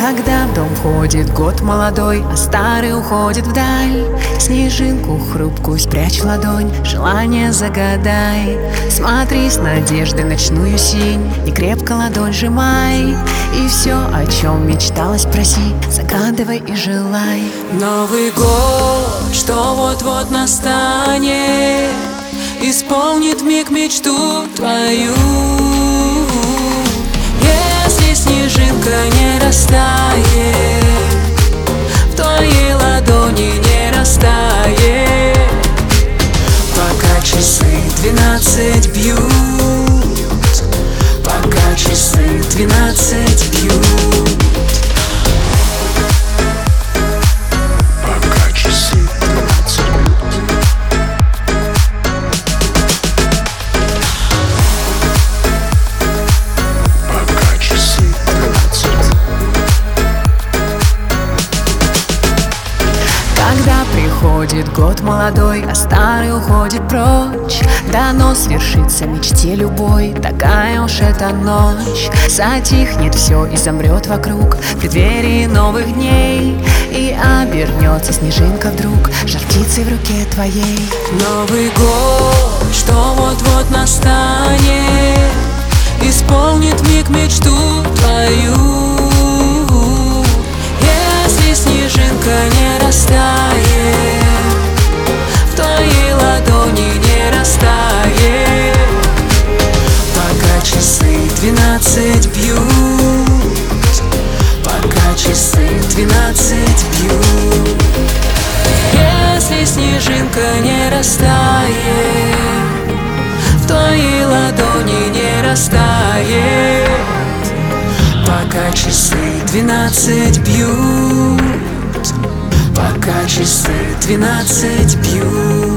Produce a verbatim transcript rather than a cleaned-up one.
Когда в дом входит год молодой, а старый уходит вдаль, снежинку хрупкую спрячь в ладонь, желание загадай. Смотри с надеждой ночную синь, не крепко ладонь сжимай, и все, о чем мечталось, проси, загадывай и желай. Новый год, что вот-вот настанет, исполнит миг мечту твою. Если снежинка не растает, в твоей ладони не растает, пока часы двенадцать бьют, пока часы двенадцать бьют. Когда приходит год молодой, а старый уходит прочь, дано свершится мечте любой, такая уж эта ночь. Затихнет все и замрет вокруг в преддверии новых дней, и обернется снежинка вдруг жар птицей в руке твоей. Новый год, что вот-вот настанет, исполнит миг мечту твою. Если снежинка не растает, в твоей ладони не растает, пока часы двенадцать бьют, пока часы двенадцать бьют. Если снежинка не растает, в твоей ладони не растает, пока часы двенадцать бьют, пока часы двенадцать бьют.